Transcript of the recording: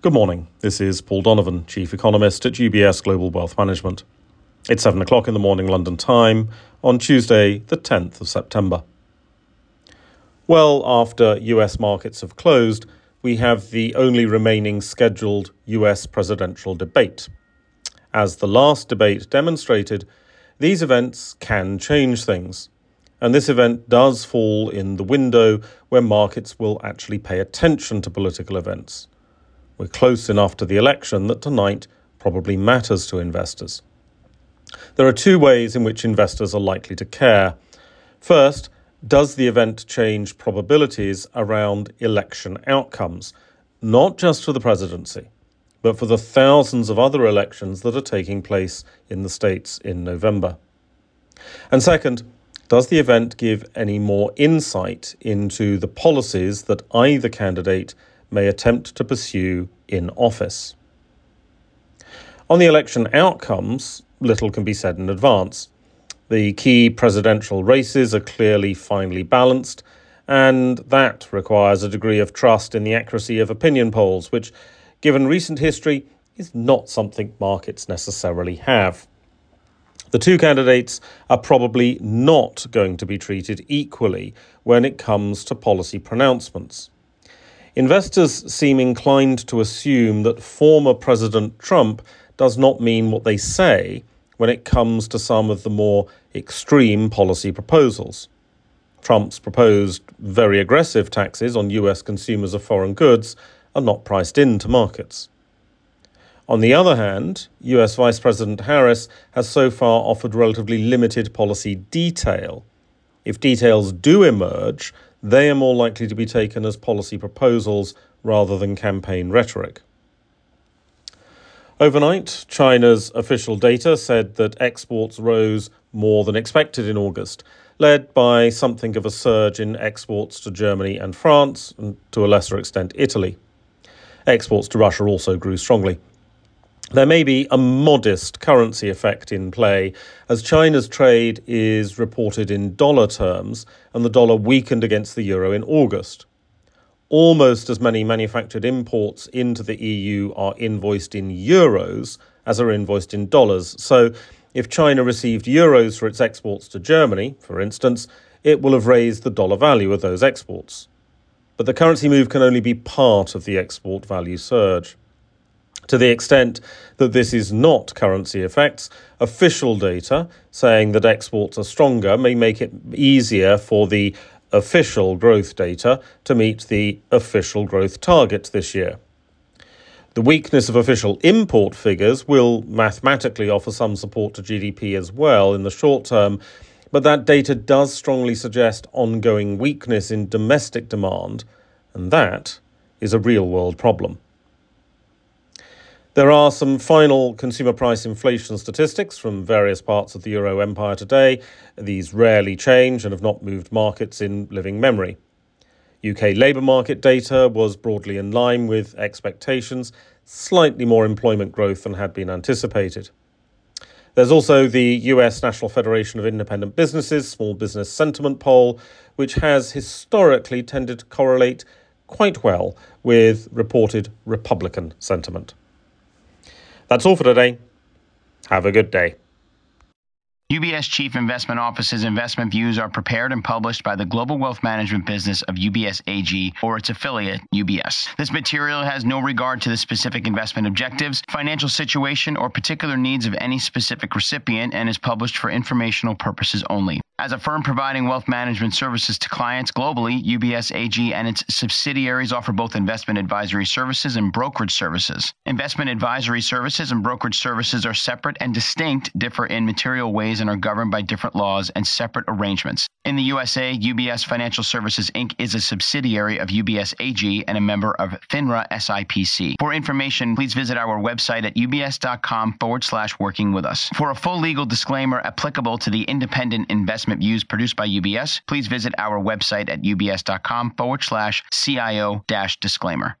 Good morning. This is Paul Donovan, Chief Economist at UBS Global Wealth Management. It's 7 o'clock in the morning London time on Tuesday, the 10th of September. Well, after US markets have closed, we have the only remaining scheduled US presidential debate. As the last debate demonstrated, these events can change things. And this event does fall in the window where markets will actually pay attention to political events. We're close enough to the election that tonight probably matters to investors. There are two ways in which investors are likely to care. First, does the event change probabilities around election outcomes, not just for the presidency, but for the thousands of other elections that are taking place in the States in November? And second, does the event give any more insight into the policies that either candidate may attempt to pursue in office? On the election outcomes, little can be said in advance. The key presidential races are clearly finely balanced, and that requires a degree of trust in the accuracy of opinion polls, which, given recent history, is not something markets necessarily have. The two candidates are probably not going to be treated equally when it comes to policy pronouncements. Investors seem inclined to assume that former President Trump does not mean what they say when it comes to some of the more extreme policy proposals. Trump's proposed very aggressive taxes on US consumers of foreign goods are not priced into markets. On the other hand, US Vice President Harris has so far offered relatively limited policy detail. If details do emerge, they are more likely to be taken as policy proposals rather than campaign rhetoric. Overnight, China's official data said that exports rose more than expected in August, led by something of a surge in exports to Germany and France, and to a lesser extent Italy. Exports to Russia also grew strongly. There may be a modest currency effect in play, as China's trade is reported in dollar terms, and the dollar weakened against the euro in August. Almost as many manufactured imports into the EU are invoiced in euros as are invoiced in dollars. So if China received euros for its exports to Germany, for instance, it will have raised the dollar value of those exports. But the currency move can only be part of the export value surge. To the extent that this is not currency effects, official data saying that exports are stronger may make it easier for the official growth data to meet the official growth target this year. The weakness of official import figures will mathematically offer some support to GDP as well in the short term, but that data does strongly suggest ongoing weakness in domestic demand, and that is a real-world problem. There are some final consumer price inflation statistics from various parts of the Euro empire today. These rarely change and have not moved markets in living memory. UK labour market data was broadly in line with expectations, slightly more employment growth than had been anticipated. There's also the US National Federation of Independent Businesses Small Business Sentiment Poll, which has historically tended to correlate quite well with reported Republican sentiment. That's all for today. Have a good day. UBS Chief Investment Office's investment views are prepared and published by the global wealth management business of UBS AG or its affiliate, UBS. This material has no regard to the specific investment objectives, financial situation, or particular needs of any specific recipient and is published for informational purposes only. As a firm providing wealth management services to clients globally, UBS AG and its subsidiaries offer both investment advisory services and brokerage services. Investment advisory services and brokerage services are separate and distinct, differ in material ways, and are governed by different laws and separate arrangements. In the USA, UBS Financial Services Inc. is a subsidiary of UBS AG and a member of FINRA SIPC. For information, please visit our website at ubs.com/working with us. For a full legal disclaimer applicable to the independent investment views produced by UBS, please visit our website at ubs.com/CIO-disclaimer.